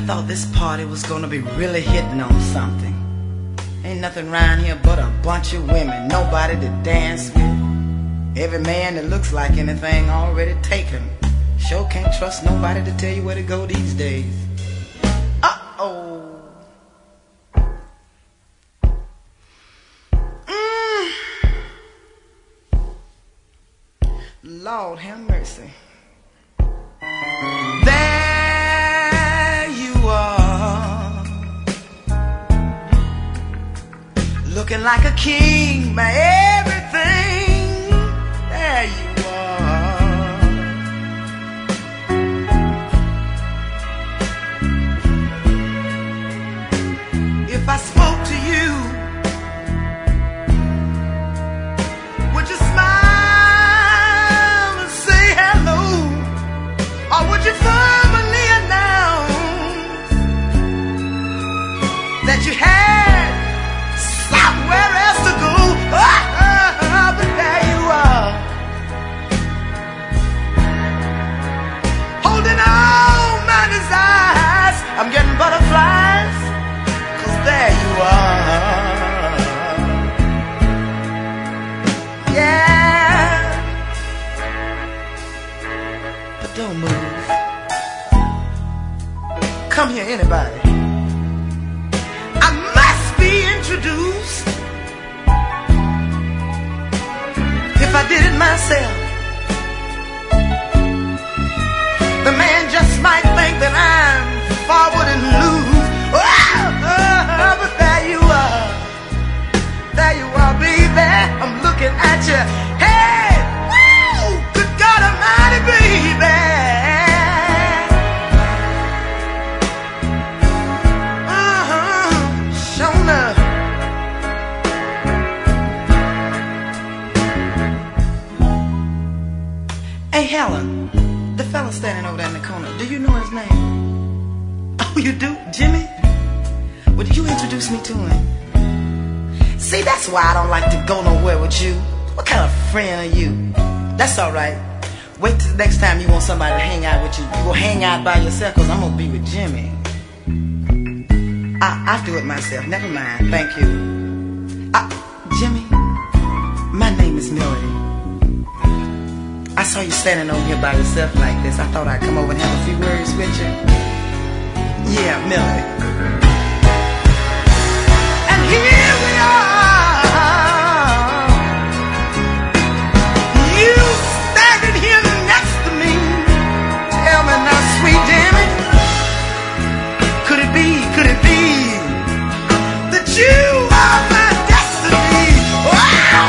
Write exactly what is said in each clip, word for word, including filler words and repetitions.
thought this party was gonna be really hitting on something. Ain't nothing around here but a bunch of women, nobody to dance with. Every man that looks like anything already taken. Sure can't trust nobody to tell you where to go these days. Uh-oh. Mm. Lord have mercy. There you are, looking like a king, my everything. There you are. If I spoke to you, would you smile and say hello? Or would you firmly announce that you had somewhere else to go? Ah, ah, ah, but there you are, holding all my desires. I'm getting butterflies, 'cause there you are. Yeah, but don't move. Come here, anybody. I must be introduced. If I did it myself, the man just might think that I'm forward and loose. Oh, oh, but there you are. There you are, baby. I'm looking at you. Hey, woo, good God Almighty, baby. Hey, Helen, the fella standing over there in the corner, do you know his name? Oh, you do? Jimmy? Would you introduce me to him? See, that's why I don't like to go nowhere with you. What kind of friend are you? That's all right. Wait till the next time you want somebody to hang out with you. You go hang out by yourself, 'cause I'm going to be with Jimmy. I, I'll do it myself. Never mind. Thank you. I, Jimmy, my name is Melody. I saw you standing over here by yourself like this. I thought I'd come over and have a few words with you. Yeah, Melody. And here we are, you standing here next to me. Tell me now, sweet Jimmy, could it be, could it be that you are my destiny? Wow!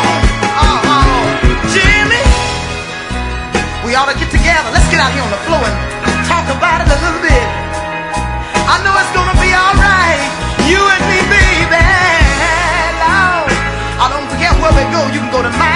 We ought to get together. Let's get out here on the floor and talk about it a little bit. I know it's gonna be alright, you and me, baby. Lord, I don't forget where we go. You can go to my